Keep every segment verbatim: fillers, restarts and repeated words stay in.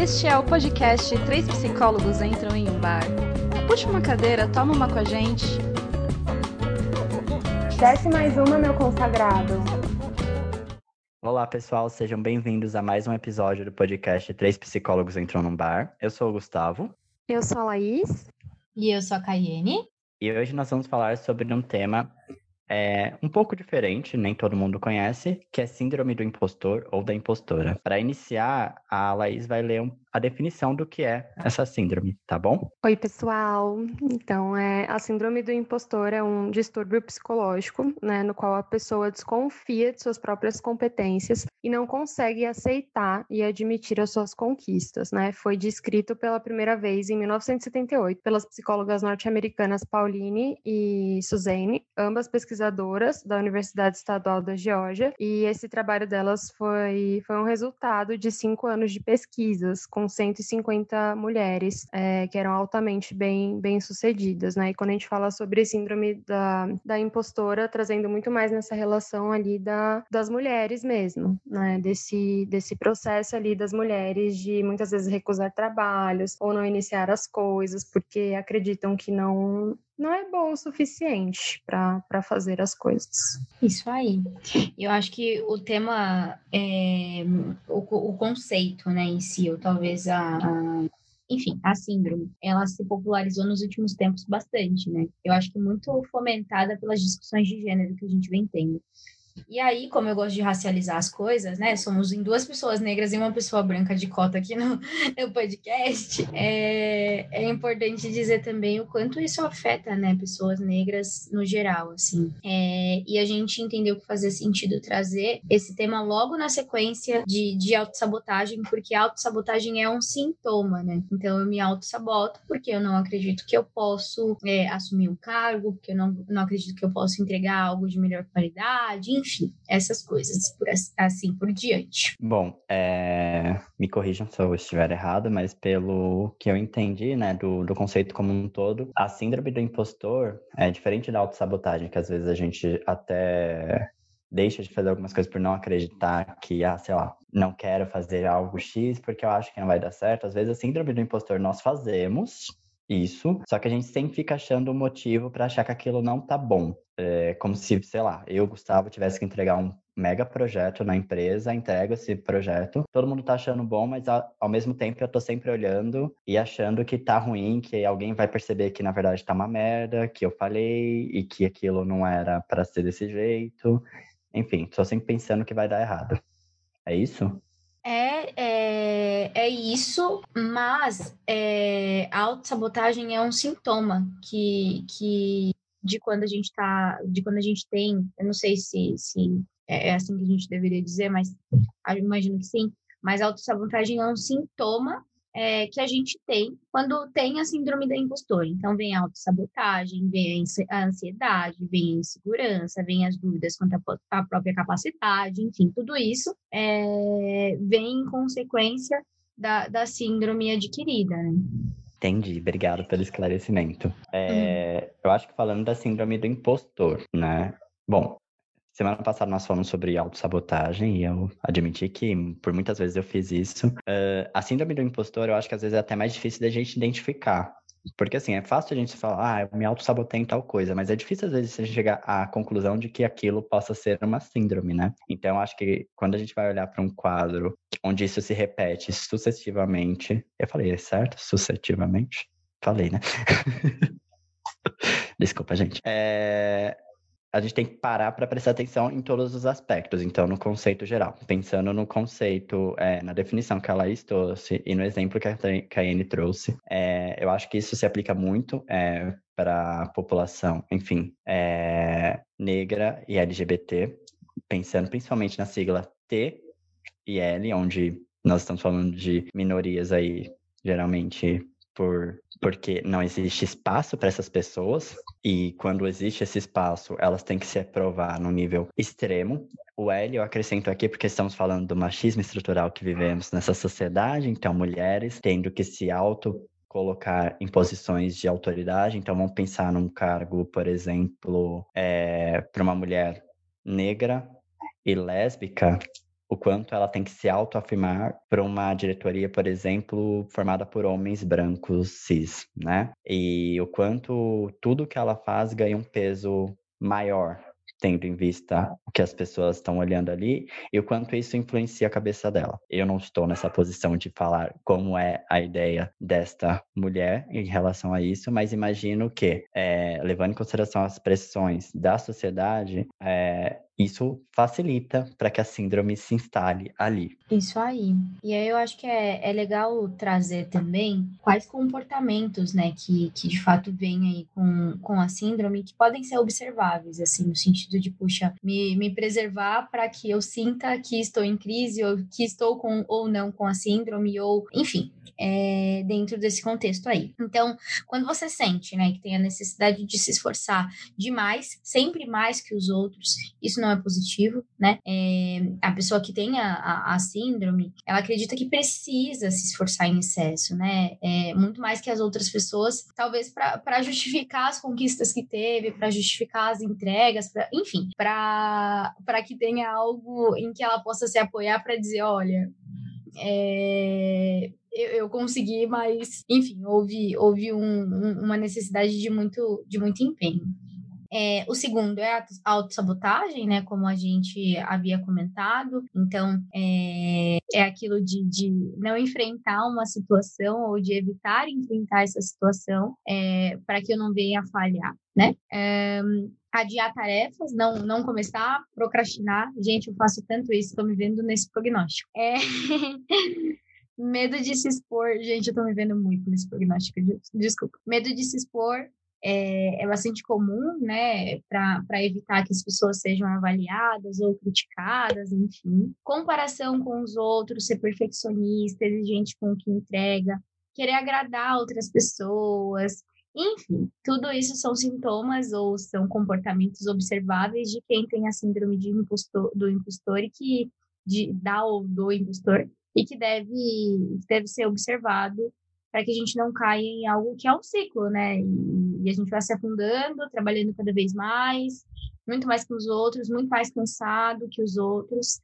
Este é o podcast Três Psicólogos Entram em um Bar. Puxa uma cadeira, toma uma com a gente. Desce mais uma, meu consagrado. Olá, pessoal, sejam bem-vindos a mais um episódio do podcast Três Psicólogos Entram num Bar. Eu sou o Gustavo. Eu sou a Laís. E eu sou a Caiene. E hoje nós vamos falar sobre um tema é, um pouco diferente, nem todo mundo conhece, que é Síndrome do Impostor ou da Impostora. Para iniciar, a Laís vai ler um, a definição do que é essa síndrome, tá bom? Oi, pessoal. Então, é, a Síndrome do Impostor é um distúrbio psicológico, né, no qual a pessoa desconfia de suas próprias competências e não consegue aceitar e admitir as suas conquistas, né? Foi descrito pela primeira vez em mil novecentos e setenta e oito pelas psicólogas norte-americanas Pauline e Suzanne, ambas pesquisadoras da Universidade Estadual da Geórgia, e esse trabalho delas foi, foi um resultado de cinco anos de pesquisas com cento e cinquenta mulheres é, que eram altamente bem, bem sucedidas, né? E quando a gente fala sobre síndrome da, da impostora, trazendo muito mais nessa relação ali da, das mulheres mesmo, né? Desse, desse processo ali das mulheres de muitas vezes recusar trabalhos ou não iniciar as coisas porque acreditam que não não é bom o suficiente para fazer as coisas. Isso aí. Eu acho que o tema, é, o, o conceito, né, em si, ou talvez a, a, enfim, a síndrome, ela se popularizou nos últimos tempos bastante, né? Eu acho que muito fomentada pelas discussões de gênero que a gente vem tendo. E aí, como eu gosto de racializar as coisas, né? Somos em duas pessoas negras e uma pessoa branca de cota aqui no, no podcast. É, é importante dizer também o quanto isso afeta, né? Pessoas negras no geral, assim. É, e a gente entendeu que fazia sentido trazer esse tema logo na sequência de, de autossabotagem, porque a autossabotagem é um sintoma, né? Então, eu me autossaboto porque eu não acredito que eu posso é, assumir um cargo, porque eu não, não acredito que eu posso entregar algo de melhor qualidade, enfim. Enfim, essas coisas, por assim por diante. Bom, é... me corrijam se eu estiver errado, mas pelo que eu entendi, né, do, do conceito como um todo, a síndrome do impostor é diferente da autossabotagem, que às vezes a gente até deixa de fazer algumas coisas por não acreditar que, ah, sei lá, não quero fazer algo X porque eu acho que não vai dar certo. Às vezes a síndrome do impostor nós fazemos isso, só que a gente sempre fica achando um motivo para achar que aquilo não tá bom. É como se, sei lá, eu, Gustavo, tivesse que entregar um mega projeto na empresa, entrego esse projeto, todo mundo tá achando bom, mas ao, ao mesmo tempo eu tô sempre olhando e achando que tá ruim, que alguém vai perceber que na verdade tá uma merda, que eu falei e que aquilo não era para ser desse jeito. Enfim, tô sempre pensando que vai dar errado. É isso? É, é, é isso, mas é, a autossabotagem é um sintoma que, que de quando a gente tá, de quando a gente tem, eu não sei se, se é assim que a gente deveria dizer, mas eu imagino que sim, mas a autossabotagem é um sintoma é, que a gente tem quando tem a síndrome da impostora. Então, vem a autossabotagem, vem a ansiedade, vem a insegurança, vem as dúvidas quanto à própria capacidade, enfim, tudo isso é, vem em consequência da, da síndrome adquirida, né? Entendi, obrigado pelo esclarecimento. É, Uhum. Eu acho que falando da síndrome do impostor, né? Bom, semana passada nós falamos sobre autossabotagem e eu admiti que por muitas vezes eu fiz isso. Uh, a síndrome do impostor, eu acho que às vezes é até mais difícil da gente identificar. Porque assim, é fácil a gente falar, ah, eu me autossabotei em tal coisa, mas é difícil às vezes a gente chegar à conclusão de que aquilo possa ser uma síndrome, né? Então, eu acho que quando a gente vai olhar para um quadro onde isso se repete sucessivamente, eu falei, é certo? Sucessivamente? Falei, né? Desculpa, gente. É... A gente tem que parar para prestar atenção em todos os aspectos, então no conceito geral. Pensando no conceito, é, na definição que a Laís trouxe e no exemplo que a Caiene trouxe, é, eu acho que isso se aplica muito é, para a população, enfim, é, negra e L G B T, pensando principalmente na sigla T e L, onde nós estamos falando de minorias aí, geralmente por, porque não existe espaço para essas pessoas, e quando existe esse espaço, elas têm que se aprovar no nível extremo. O L eu acrescento aqui porque estamos falando do machismo estrutural que vivemos nessa sociedade, então mulheres tendo que se auto colocar em posições de autoridade, então vamos pensar num cargo, por exemplo, é, para uma mulher negra e lésbica, o quanto ela tem que se autoafirmar para uma diretoria, por exemplo, formada por homens brancos cis, né? E o quanto tudo que ela faz ganha um peso maior, tendo em vista o que as pessoas estão olhando ali e o quanto isso influencia a cabeça dela. Eu não estou nessa posição de falar como é a ideia desta mulher em relação a isso, mas imagino que, é, levando em consideração as pressões da sociedade, é, isso facilita para que a síndrome se instale ali. Isso aí. E aí eu acho que é, é legal trazer também quais comportamentos, né, que, que de fato vêm aí com, com a síndrome que podem ser observáveis, assim, no sentido de, puxa, me, me preservar para que eu sinta que estou em crise ou que estou com ou não com a síndrome, ou, enfim, é, dentro desse contexto aí. Então, quando você sente, né, que tem a necessidade de se esforçar demais, sempre mais que os outros, isso não é positivo, né? É, a pessoa que tem a, a, a síndrome, ela acredita que precisa se esforçar em excesso, né? É, muito mais que as outras pessoas, talvez para justificar as conquistas que teve, para justificar as entregas, pra, enfim, para que tenha algo em que ela possa se apoiar para dizer, olha, é, eu, eu consegui, mas, enfim, houve, houve um, um, uma necessidade de muito, de muito empenho. É, o segundo é a autossabotagem, né, como a gente havia comentado. Então, é, é aquilo de, de não enfrentar uma situação ou de evitar enfrentar essa situação é, para que eu não venha a falhar, né? É, adiar tarefas, não, não começar, procrastinar. Gente, eu faço tanto isso, estou me vendo nesse prognóstico. É... Medo de se expor. Gente, eu tô me vendo muito nesse prognóstico, desculpa. Medo de se expor é, é bastante comum, né, para evitar que as pessoas sejam avaliadas ou criticadas, enfim. Comparação com os outros, ser perfeccionista, exigente com o que entrega, querer agradar outras pessoas. Enfim, tudo isso são sintomas ou são comportamentos observáveis de quem tem a síndrome de impostor, do impostor e que de, da ou do impostor e que deve, deve ser observado para que a gente não caia em algo que é um ciclo, né? E, e a gente vai se afundando, trabalhando cada vez mais, muito mais que os outros, muito mais cansado que os outros,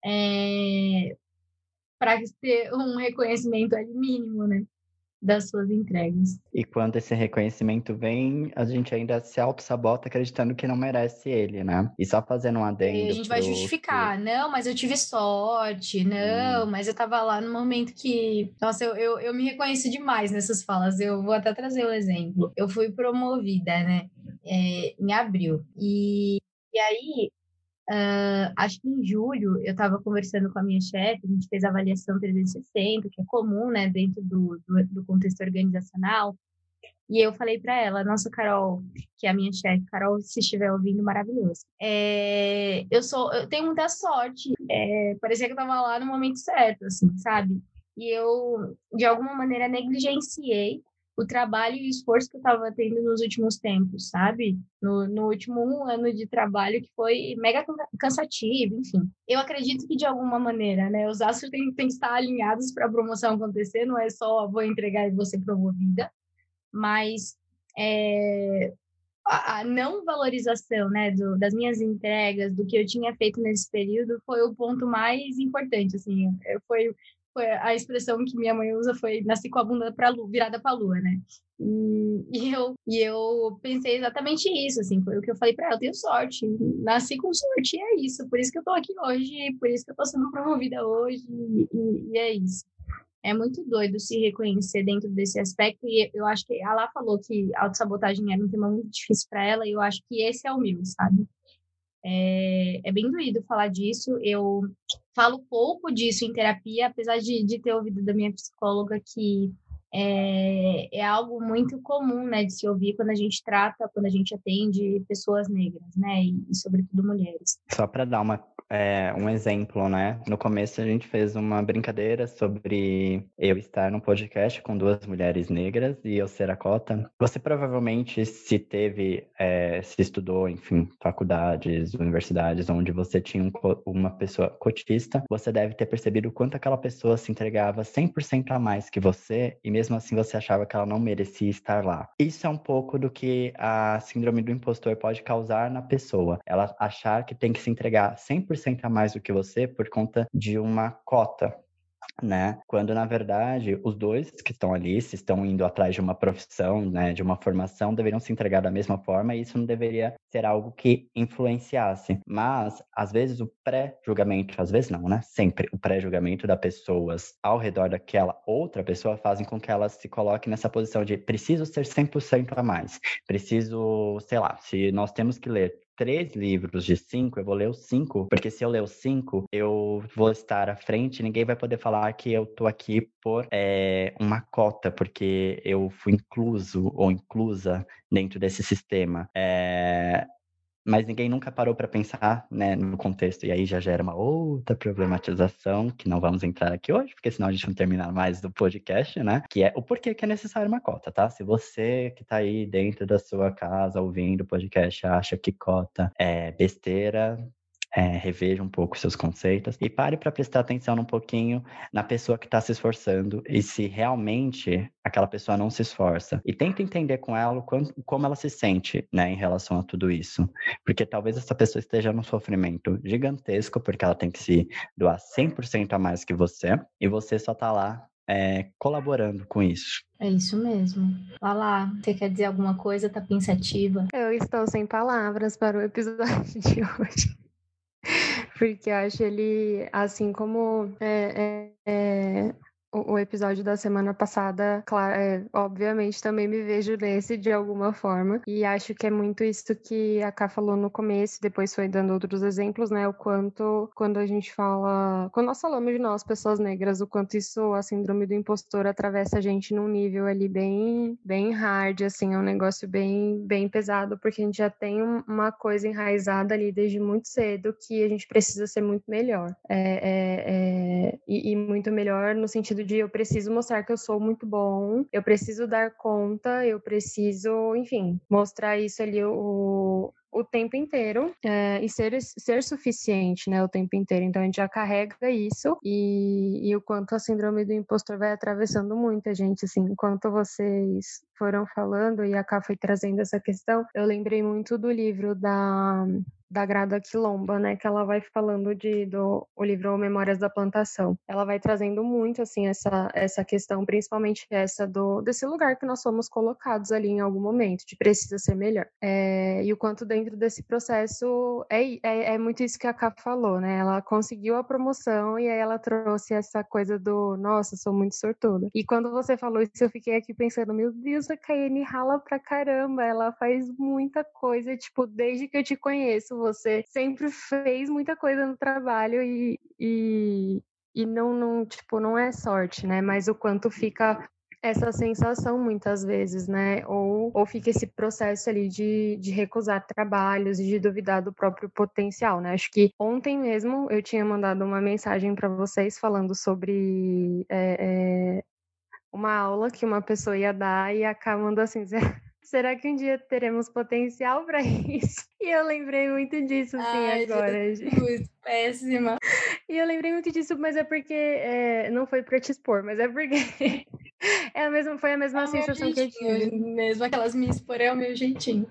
é, para ter um reconhecimento ali mínimo, né? Das suas entregas. E quando esse reconhecimento vem, a gente ainda se auto-sabota acreditando que não merece ele, né? E só fazendo um adendo. E a gente vai justificar, que... não, mas eu tive sorte, não, hum. mas eu tava lá no momento que. Nossa, eu, eu, eu me reconheço demais nessas falas. Eu vou até trazer um exemplo. Eu fui promovida, né? É, em abril. E, e aí. Uh, acho que em julho eu estava conversando com a minha chefe, a gente fez a avaliação trezentos e sessenta, que é comum, né, dentro do, do, do contexto organizacional, e eu falei para ela, nossa, Carol, que é a minha chefe, Carol, se estiver ouvindo, maravilhoso. É, eu sou, eu tenho muita sorte, é, parecia que eu estava lá no momento certo, assim, sabe? E eu, de alguma maneira, negligenciei o trabalho e o esforço que eu estava tendo nos últimos tempos, sabe? No, no último um ano de trabalho que foi mega cansativo, enfim. Eu acredito que, de alguma maneira, né, os astros têm, têm que estar alinhados para a promoção acontecer, não é só vou entregar e vou ser promovida, mas é, a, a não valorização, né, do, das minhas entregas, do que eu tinha feito nesse período, foi o ponto mais importante, assim, foi... Foi a expressão que minha mãe usa foi nasci com a bunda pra lua, virada para a lua, né? E, e, eu, e eu pensei exatamente isso, assim, foi o que eu falei para ela, eu tenho sorte, nasci com sorte e é isso, por isso que eu tô aqui hoje, por isso que eu tô sendo promovida hoje e, e é isso. É muito doido se reconhecer dentro desse aspecto e eu acho que a Lá falou que a autossabotagem era um tema muito difícil para ela e eu acho que esse é o meu, sabe? É, é bem doído falar disso. Eu falo pouco disso em terapia, apesar de, de ter ouvido da minha psicóloga que é, é algo muito comum, né, de se ouvir quando a gente trata, quando a gente atende pessoas negras, né, e, e sobretudo mulheres. Só para dar uma, é, um exemplo, né, no começo a gente fez uma brincadeira sobre eu estar num podcast com duas mulheres negras e eu ser a cota. Você provavelmente se teve, é, se estudou, enfim, faculdades, universidades, onde você tinha um, uma pessoa cotista, você deve ter percebido o quanto aquela pessoa se entregava cem por cento a mais que você e mesmo assim você achava que ela não merecia estar lá. Isso é um pouco do que a síndrome do impostor pode causar na pessoa. Ela achar que tem que se entregar cem por cento cento a mais do que você por conta de uma cota, né? Quando, na verdade, os dois que estão ali, se estão indo atrás de uma profissão, né, de uma formação, deveriam se entregar da mesma forma, e isso não deveria ser algo que influenciasse. Mas, às vezes, o pré-julgamento, às vezes não, né? Sempre o pré-julgamento das pessoas ao redor daquela outra pessoa fazem com que ela se coloque nessa posição de preciso ser cem por cento a mais. Preciso, sei lá, se nós temos que ler três livros de cinco, eu vou ler os cinco, porque se eu ler os cinco, eu vou estar à frente e ninguém vai poder falar que eu tô aqui por é, uma cota, porque eu fui incluso ou inclusa dentro desse sistema. É... Mas ninguém nunca parou para pensar, né, no contexto, e aí já gera uma outra problematização, que não vamos entrar aqui hoje, porque senão a gente não termina mais do podcast, né, que é o porquê que é necessário uma cota, tá? Se você que tá aí dentro da sua casa ouvindo o podcast acha que cota é besteira, é, reveja um pouco seus conceitos e pare para prestar atenção um pouquinho na pessoa que está se esforçando e se realmente aquela pessoa não se esforça. E tenta entender com ela quando, como ela se sente, né, em relação a tudo isso. Porque talvez essa pessoa esteja num sofrimento gigantesco, porque ela tem que se doar cem por cento a mais que você, e você só está lá é, colaborando com isso. É isso mesmo. Vai lá, você quer dizer alguma coisa? Tá pensativa? Eu estou sem palavras para o episódio de hoje. Porque eu acho ele, assim como é, é, é, o, o episódio da semana passada, claro, é, obviamente também me vejo nesse de alguma forma. E acho que é muito isso que a Ká falou no começo, depois foi dando outros exemplos, né? O quanto, quando a gente fala, quando nós falamos de nós, pessoas negras, o quanto isso, a síndrome do impostor, atravessa a gente num nível ali bem, bem hard, assim, é um negócio bem, bem pesado, porque a gente já tem uma coisa enraizada ali desde muito cedo que a gente precisa ser muito melhor. É, é, é, e, e muito melhor no sentido de eu preciso mostrar que eu sou muito bom, eu preciso dar conta, eu preciso, enfim, mostrar isso ali o, o tempo inteiro é, e ser, ser suficiente, né, o tempo inteiro. Então a gente já carrega isso e, e o quanto a síndrome do impostor vai atravessando muita gente, assim, enquanto vocês foram falando e a Ká foi trazendo essa questão, eu lembrei muito do livro da da Grada Quilomba, né, que ela vai falando de do o livro Memórias da Plantação. Ela vai trazendo muito assim essa essa questão, principalmente essa do desse lugar que nós somos colocados ali em algum momento, de precisa ser melhor. É, e o quanto dentro desse processo é, é, é muito isso que a Ká falou, né? Ela conseguiu a promoção e aí ela trouxe essa coisa do nossa, sou muito sortuda. E quando você falou isso, eu fiquei aqui pensando, meu Deus, a Caiane rala pra caramba, ela faz muita coisa, tipo, desde que eu te conheço, você sempre fez muita coisa no trabalho e, e, e não, não, tipo, não é sorte, né? Mas o quanto fica essa sensação muitas vezes, né? Ou, ou fica esse processo ali de, de recusar trabalhos e de duvidar do próprio potencial, né? Acho que ontem mesmo eu tinha mandado uma mensagem para vocês falando sobre é, é, uma aula que uma pessoa ia dar e a Ká mandou assim, será que um dia teremos potencial para isso? E eu lembrei muito disso, assim, Ai, agora. Jesus, péssima. E eu lembrei muito disso, mas é porque é, não foi para te expor, mas é porque é a mesma, foi a mesma é sensação que eu tive. Mesmo aquelas me expor é o meu jeitinho.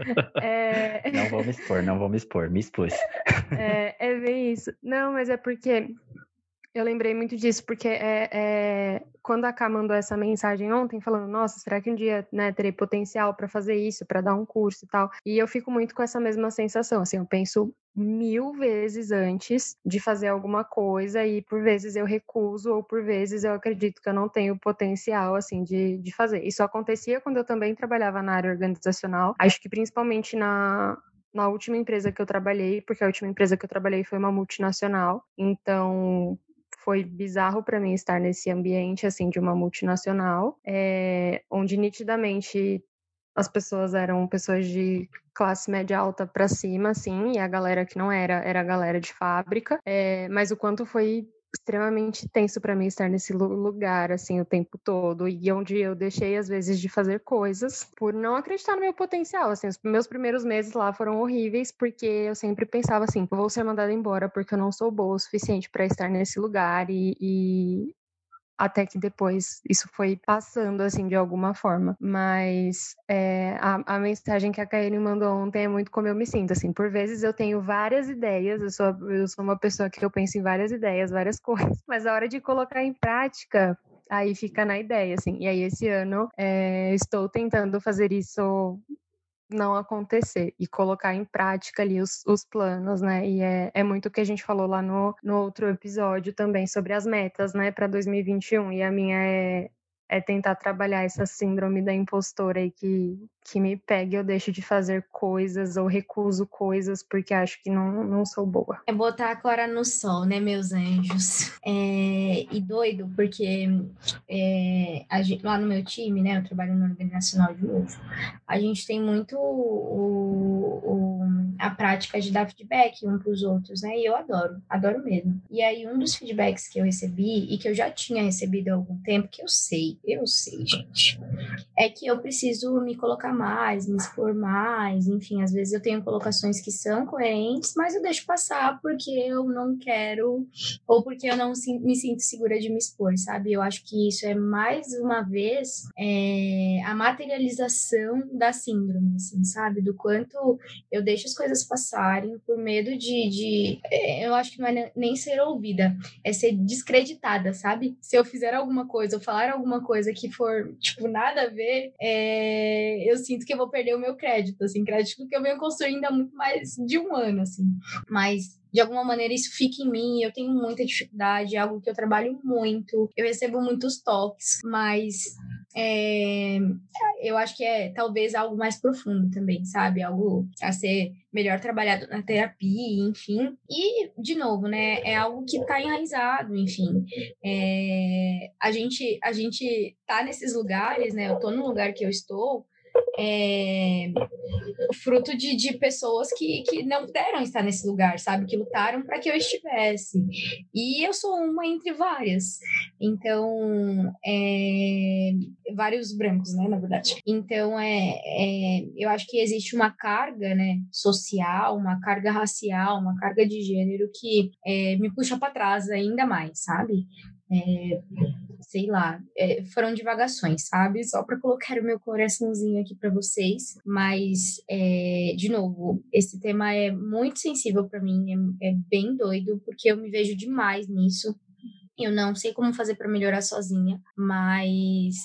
É... Não vou me expor, não vou me expor, me expus. É, é bem isso. Não, mas é porque eu lembrei muito disso, porque é, é, quando a Ká mandou essa mensagem ontem, falando, nossa, será que um dia, né, terei potencial para fazer isso, para dar um curso e tal? E eu fico muito com essa mesma sensação, assim, eu penso mil vezes antes de fazer alguma coisa e por vezes eu recuso ou por vezes eu acredito que eu não tenho potencial, assim, de, de fazer. Isso acontecia quando eu também trabalhava na área organizacional, acho que principalmente na... na última empresa que eu trabalhei, porque a última empresa que eu trabalhei foi uma multinacional, então foi bizarro para mim estar nesse ambiente, assim, de uma multinacional, é, onde nitidamente as pessoas eram pessoas de classe média alta para cima, assim, e a galera que não era, era a galera de fábrica, é, mas o quanto foi extremamente tenso para mim estar nesse lugar, assim, o tempo todo, e onde eu deixei, às vezes, de fazer coisas por não acreditar no meu potencial, assim, os meus primeiros meses lá foram horríveis, porque eu sempre pensava assim, vou ser mandada embora porque eu não sou boa o suficiente para estar nesse lugar, e, e até que depois isso foi passando, assim, de alguma forma. Mas é, a, a mensagem que a Kaiane mandou ontem é muito como eu me sinto, assim. Por vezes eu tenho várias ideias, eu sou, eu sou uma pessoa que eu penso em várias ideias, várias coisas. Mas a hora de colocar em prática, aí fica na ideia, assim. E aí esse ano é, estou tentando fazer isso não acontecer e colocar em prática ali os, os planos, né? E é, é muito o que a gente falou lá no, no outro episódio também sobre as metas, né, para dois mil e vinte e um. E a minha é, é tentar trabalhar essa síndrome da impostora aí que, que me pega e eu deixo de fazer coisas ou recuso coisas porque acho que não, não sou boa. É botar a Clara no sol, né, meus anjos? É, e doido, porque é, a gente, lá no meu time, né, eu trabalho no organizacional de novo, a gente tem muito o, o, a prática de dar feedback um para os outros, né, e eu adoro, adoro mesmo. E aí, um dos feedbacks que eu recebi, e que eu já tinha recebido há algum tempo, que eu sei, eu sei, gente, é que eu preciso me colocar mais, me expor mais, enfim, às vezes eu tenho colocações que são coerentes, mas eu deixo passar porque eu não quero, ou porque eu não me sinto segura de me expor, sabe? Eu acho que isso é, mais uma vez, é, a materialização da síndrome, assim, sabe? Do quanto eu deixo as coisas passarem por medo de, de... Eu acho que não é nem ser ouvida, é ser descreditada, sabe? Se eu fizer alguma coisa, ou falar alguma coisa que for, tipo, nada a ver, é, eu sinto que eu vou perder o meu crédito, assim, crédito que eu venho construindo há muito mais de um ano, assim. Mas, de alguma maneira, isso fica em mim, eu tenho muita dificuldade, é algo que eu trabalho muito, eu recebo muitos toques, mas é, eu acho que é talvez algo mais profundo também, sabe? Algo a ser melhor trabalhado na terapia, enfim. E, de novo, né, é algo que tá enraizado, enfim. É, a gente, a gente tá nesses lugares, né? Eu tô no lugar que eu estou, é, fruto de, de pessoas que, que não puderam estar nesse lugar, sabe? Que lutaram para que eu estivesse. E eu sou uma entre várias. Então, é, vários brancos, né, na verdade. Então, é, é, eu acho que existe uma carga, né, social, uma carga racial, uma carga de gênero que é, me puxa para trás ainda mais, sabe? É, sei lá, é, foram divagações, sabe? Só para colocar o meu coraçãozinho aqui para vocês. Mas, é, de novo, esse tema é muito sensível para mim, é, é bem doido, porque eu me vejo demais nisso. Eu não sei como fazer para melhorar sozinha, mas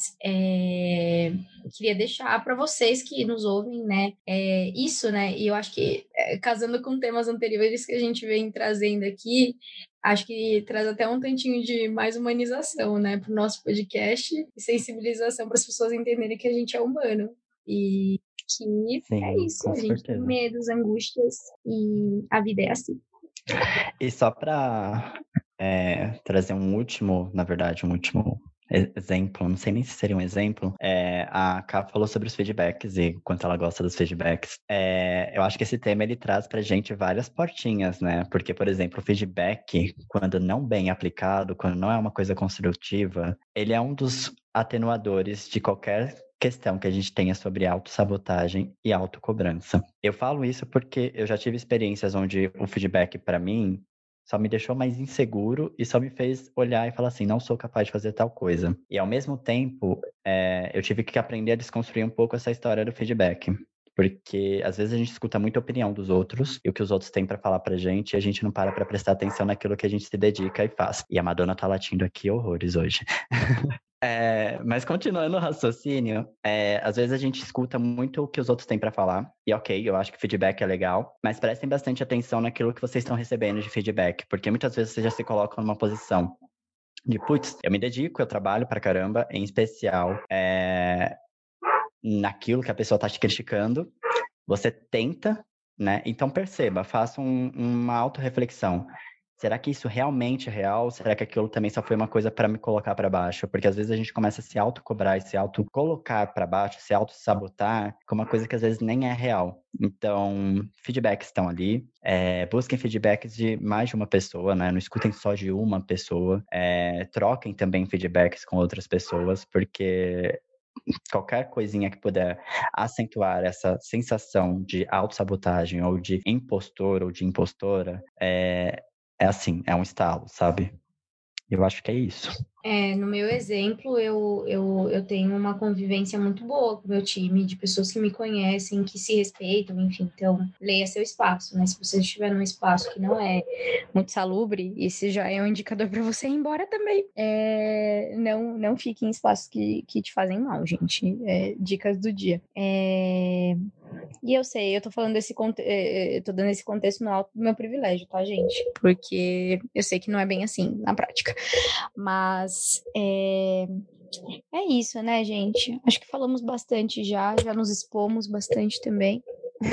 é, queria deixar para vocês que nos ouvem, né, é, isso, né, e eu acho que, é, casando com temas anteriores que a gente vem trazendo aqui, acho que traz até um tantinho de mais humanização, né, para o nosso podcast e sensibilização para as pessoas entenderem que a gente é humano e que Sim, é isso, com a gente tem certeza. medos, angústias e a vida é assim. E só para é, trazer um último, na verdade, um último exemplo, não sei nem se seria um exemplo, é, a Ká falou sobre os feedbacks e quanto ela gosta dos feedbacks. É, eu acho que esse tema, ele traz pra gente várias portinhas, né? Porque, por exemplo, o feedback, quando não bem aplicado, quando não é uma coisa construtiva, ele é um dos atenuadores de qualquer questão que a gente tenha sobre autossabotagem e autocobrança. Eu falo isso porque eu já tive experiências onde o feedback, para mim, só me deixou mais inseguro e só me fez olhar e falar assim, não sou capaz de fazer tal coisa. E, ao mesmo tempo, é, eu tive que aprender a desconstruir um pouco essa história do feedback. Porque, às vezes, a gente escuta muita opinião dos outros e o que os outros têm para falar pra gente e a gente não para pra prestar atenção naquilo que a gente se dedica e faz. E a Madonna tá latindo aqui horrores hoje. É, mas continuando o raciocínio, é, às vezes a gente escuta muito o que os outros têm para falar, e ok, eu acho que feedback é legal, mas prestem bastante atenção naquilo que vocês estão recebendo de feedback, porque muitas vezes você já se coloca numa posição de, putz, eu me dedico, eu trabalho pra caramba, em especial é, naquilo que a pessoa tá te criticando, você tenta, né? Então perceba, faça um, uma autorreflexão. Será que isso realmente é real? Será que aquilo também só foi uma coisa para me colocar para baixo? Porque às vezes a gente começa a se autocobrar e se autocolocar para baixo, se auto-sabotar com uma coisa que às vezes nem é real. Então, feedbacks estão ali. É, busquem feedbacks de mais de uma pessoa, né? Não escutem só de uma pessoa. É, troquem também feedbacks com outras pessoas, porque qualquer coisinha que puder acentuar essa sensação de autossabotagem ou de impostor ou de impostora, é, é assim, é um estalo, sabe? Eu acho que é isso. É, no meu exemplo, eu, eu, eu tenho uma convivência muito boa com o meu time, de pessoas que me conhecem, que se respeitam, enfim. Então, leia seu espaço, né? Se você estiver num espaço que não é muito salubre, esse já é um indicador para você ir embora também. É, não, não fique em espaços que, que te fazem mal, gente. É, dicas do dia. É... E eu sei, eu tô falando desse conte... eu tô dando esse contexto no alto do meu privilégio, tá, gente? Porque eu sei que não é bem assim na prática. Mas é... é isso, né, gente? Acho que falamos bastante já, já nos expomos bastante também.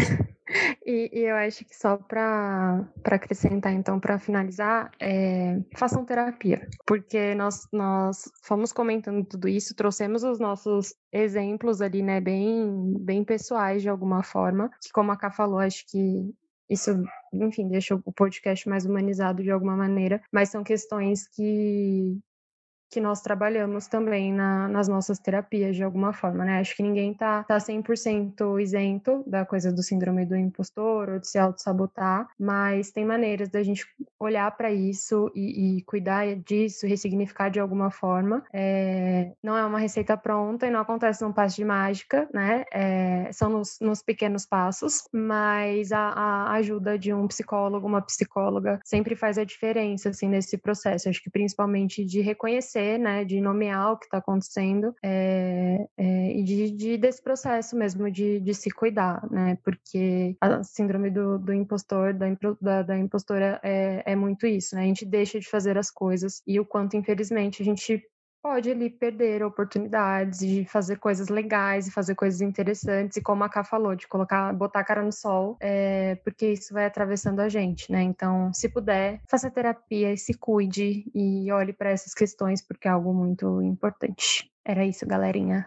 E, e eu acho que só para acrescentar, então, para finalizar, é, façam terapia, porque nós, nós fomos comentando tudo isso, trouxemos os nossos exemplos ali, né, bem, bem pessoais de alguma forma, que como a Ká falou, acho que isso, enfim, deixa o podcast mais humanizado de alguma maneira, mas são questões que que nós trabalhamos também na, nas nossas terapias, de alguma forma, né? Acho que ninguém tá, tá cem por cento isento da coisa do síndrome do impostor ou de se auto-sabotar, mas tem maneiras da gente olhar para isso e, e cuidar disso, ressignificar de alguma forma. É, não é uma receita pronta e não acontece num passo de mágica, né? É, são nos, nos pequenos passos, mas a, a ajuda de um psicólogo, uma psicóloga, sempre faz a diferença, assim, nesse processo. Acho que principalmente de reconhecer, né, de nomear o que está acontecendo é, é, e de, de, desse processo mesmo de, de se cuidar, né, porque a síndrome do, do impostor, da, da, da impostora é, é muito isso, né, a gente deixa de fazer as coisas e o quanto, infelizmente, a gente pode ali perder oportunidades de fazer coisas legais e fazer coisas interessantes, e como a Ká falou, de colocar, botar a cara no sol, é, porque isso vai atravessando a gente, né? Então, se puder, faça terapia e se cuide e olhe para essas questões, porque é algo muito importante. Era isso, galerinha.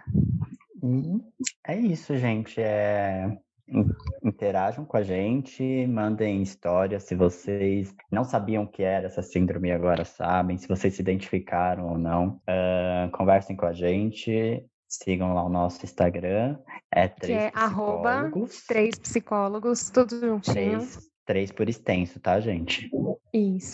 É isso, gente. É... Interajam com a gente, mandem histórias se vocês não sabiam o que era essa síndrome e agora sabem, se vocês se identificaram ou não. Uh, conversem com a gente, sigam lá o nosso Instagram, é três que é psicólogos. Três psicólogos, tudo juntinho. Três, três por extenso, tá, gente? Isso.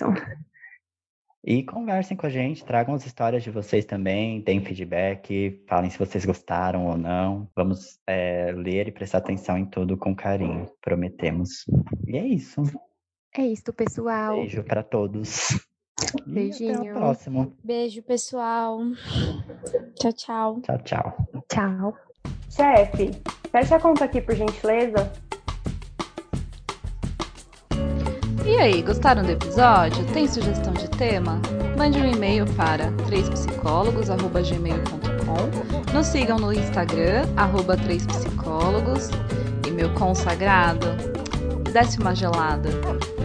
E conversem com a gente, tragam as histórias de vocês também, deem feedback, falem se vocês gostaram ou não. Vamos é, ler e prestar atenção em tudo com carinho, prometemos. E é isso. É isso, pessoal. Beijo pra todos. Beijinho. E até o próximo. Beijo, pessoal. Tchau, tchau. Tchau, tchau. Tchau. Chefe, feche a conta aqui, por gentileza. E aí, gostaram do episódio? Tem sugestão de tema? Mande um e-mail para três psicólogos arroba gmail ponto com. Nos sigam no Instagram, arroba três psicólogos. E meu consagrado, desce uma gelada.